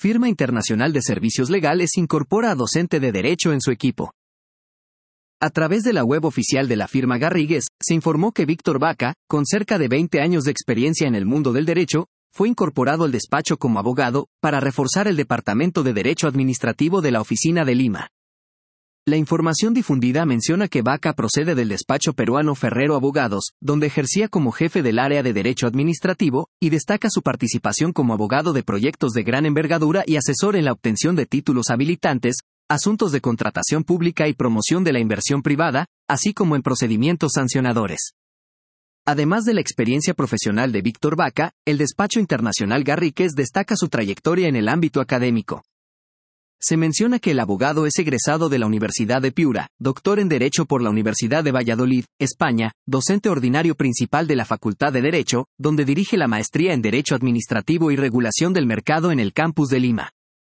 Firma Internacional de Servicios Legales incorpora a docente de Derecho en su equipo. A través de la web oficial de la firma Garrigues, se informó que Víctor Vaca, con cerca de 20 años de experiencia en el mundo del derecho, fue incorporado al despacho como abogado, para reforzar el Departamento de Derecho Administrativo de la Oficina de Lima. La información difundida menciona que Vaca procede del despacho peruano Ferrero Abogados, donde ejercía como jefe del área de Derecho Administrativo, y destaca su participación como abogado de proyectos de gran envergadura y asesor en la obtención de títulos habilitantes, asuntos de contratación pública y promoción de la inversión privada, así como en procedimientos sancionadores. Además de la experiencia profesional de Víctor Vaca, el despacho internacional Garrigues destaca su trayectoria en el ámbito académico. Se menciona que el abogado es egresado de la Universidad de Piura, doctor en Derecho por la Universidad de Valladolid, España, docente ordinario principal de la Facultad de Derecho, donde dirige la maestría en Derecho Administrativo y Regulación del Mercado en el campus de Lima.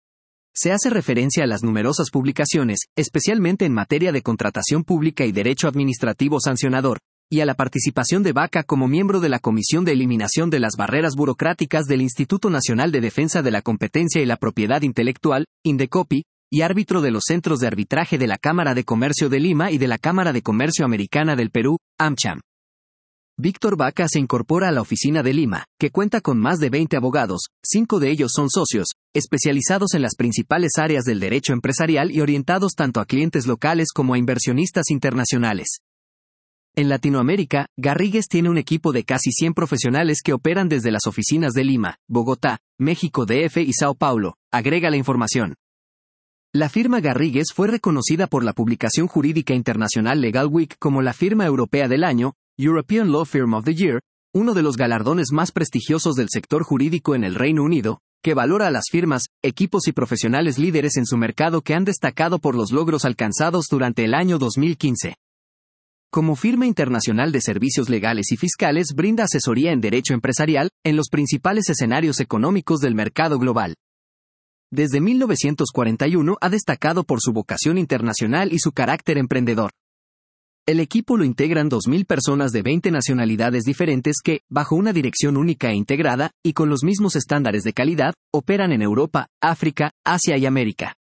Se hace referencia a las numerosas publicaciones, especialmente en materia de contratación pública y derecho administrativo sancionador, y a la participación de Vaca como miembro de la Comisión de Eliminación de las Barreras Burocráticas del Instituto Nacional de Defensa de la Competencia y la Propiedad Intelectual, INDECOPI, y árbitro de los centros de arbitraje de la Cámara de Comercio de Lima y de la Cámara de Comercio Americana del Perú, AmCham. Víctor Vaca se incorpora a la oficina de Lima, que cuenta con más de 20 abogados, 5 de ellos son socios, especializados en las principales áreas del derecho empresarial y orientados tanto a clientes locales como a inversionistas internacionales. En Latinoamérica, Garrigues tiene un equipo de casi 100 profesionales que operan desde las oficinas de Lima, Bogotá, México DF y Sao Paulo, agrega la información. La firma Garrigues fue reconocida por la publicación jurídica internacional Legal Week como la firma europea del año, European Law Firm of the Year, uno de los galardones más prestigiosos del sector jurídico en el Reino Unido, que valora a las firmas, equipos y profesionales líderes en su mercado que han destacado por los logros alcanzados durante el año 2015. Como firma internacional de servicios legales y fiscales, brinda asesoría en derecho empresarial, en los principales escenarios económicos del mercado global. Desde 1941 ha destacado por su vocación internacional y su carácter emprendedor. El equipo lo integran 2.000 personas de 20 nacionalidades diferentes que, bajo una dirección única e integrada, y con los mismos estándares de calidad, operan en Europa, África, Asia y América.